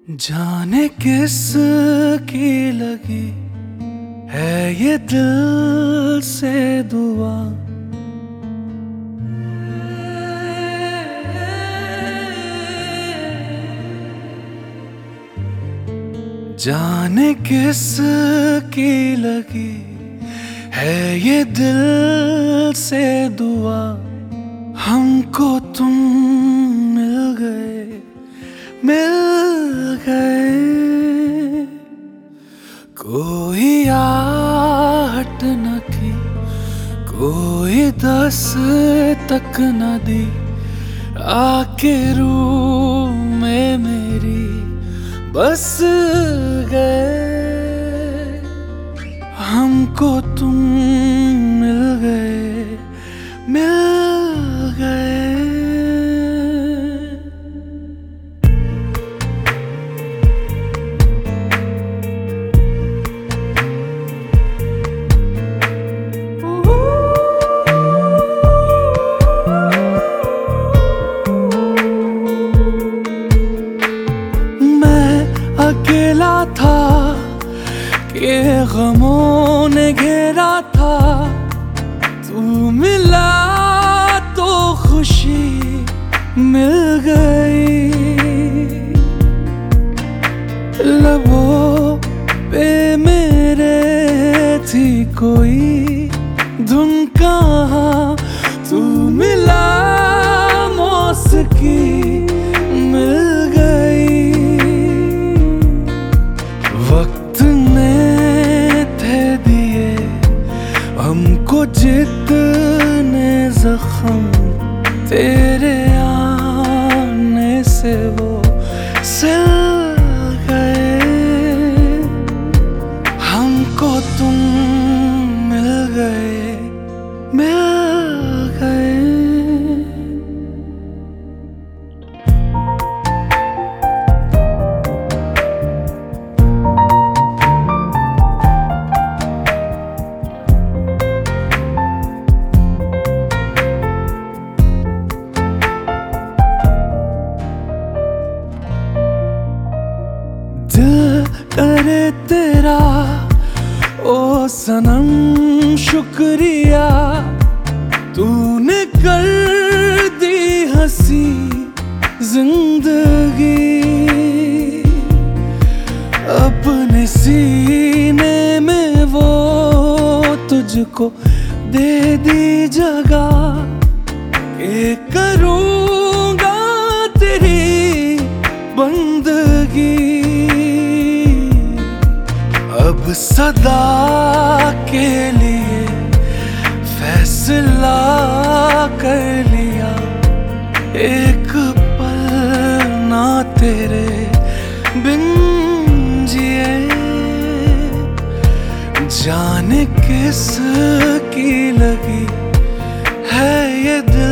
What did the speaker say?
जाने किस की लगी है ये दिल से दुआ। जाने किस की लगी है ये दिल से दुआ। हमको तुम मिल गए, मिल गए। कोई आहट न थी, कोई दस्तक न दी, आके रूह में मेरी बस गए। हमको तुम मिल गए, मिल गए। अकेला था कि गमों ने घेरा था, तू मिला तो खुशी मिल गई। लबों पे मेरे थी कोई धुन कहाँ, तू मिला मौसिकी मिल गई। वक्त ने थे दिए हमको जितने जख्म, तेरे आने से वो सिल गए। हमको तुम मिल गए, मिल गए। दिल करे तेरा ओ सनम शुक्रिया, तूने कर दी हंसी जिंदगी। अपने सीने में वो तुझको दे दी जगह, के करूँगा तेरी बंदगी। अब सदा के लिए फैसला कर लिया, एक पल ना तेरे बिन जिए। जाने किस की लगी है ये दिल